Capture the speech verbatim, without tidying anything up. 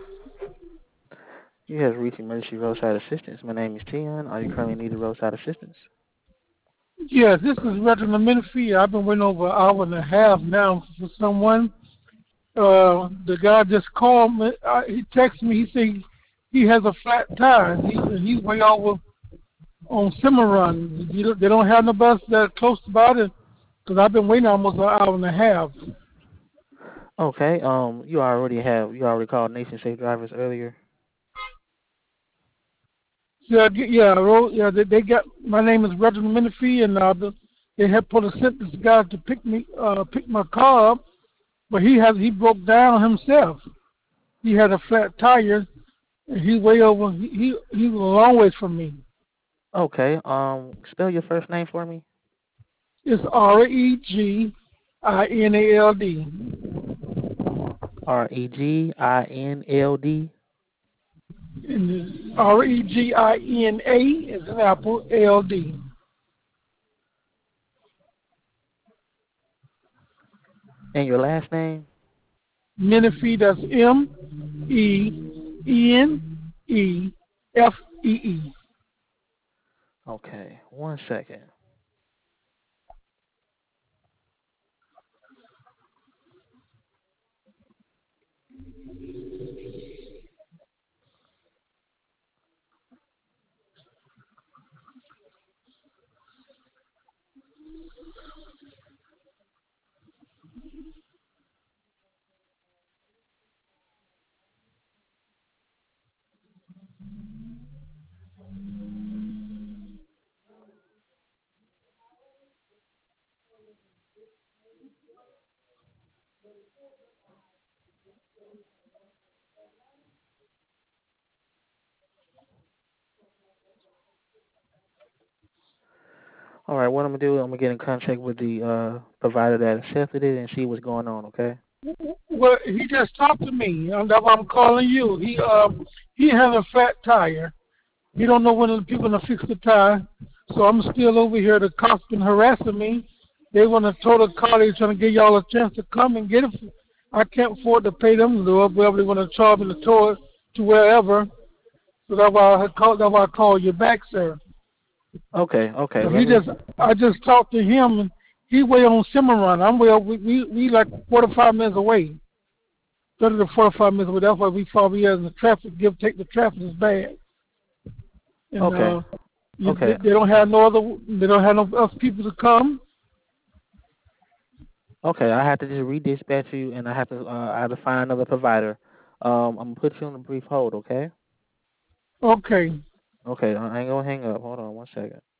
You have reached emergency roadside assistance. My name is Tion. Are you currently needing roadside assistance? Yes, this is Reginald Menifee. I've been waiting over an hour and a half now for someone. Uh, the guy just called me. Uh, he texted me. He said he has a flat tire. He, he's way over on Cimarron. You don't- They don't have no bus that close about it because I've been waiting almost an hour and a half. Okay. Um, you already have you already called Nation Safe Drivers earlier. Yeah, g- yeah, I wrote, yeah. They, they got my name is Reginald Menifee, and uh, the, they had put a sent this guy to pick me, uh, pick my car up, but he has he broke down himself. He had a flat tire, and he way over. He he, he was a long ways from me. Okay. Um, spell your first name for me. It's R E G I N A L D. R E G I N L D. And R E G I N A is an apple, L D. And your last name. Menifee, that's M E N E F E E. Okay. One second. All right. What I'm gonna do? I'm gonna get in contact with the uh provider that accepted it and see what's going on. Okay. Well, he just talked to me, and that's why I'm calling you. He um he had a flat tire. He don't know when the people gonna fix the tire, so I'm still over here. The cops been harassing me. They want to tow the car. They trying to give y'all a chance to come and get it. I can't afford to pay them, or whatever they want to charge me to tow it to wherever. So that's why I called. That's why I called you back, sir. Okay. Okay. So Let he me. just, I just talked to him, and he way on Cimarron. I'm way, we we, we like forty-five minutes away. thirty to forty-five minutes away. That's why we thought we had in the traffic. Give take the traffic is bad, and Okay. uh, you, they, Okay. they don't have no other. They don't have no else people to come. Okay. I have to just redispatch you, and I have to. Uh, I have to find another provider. Um, I'm gonna put you on a brief hold. Okay. Okay. Okay. I ain't gonna hang up. Hold on one second.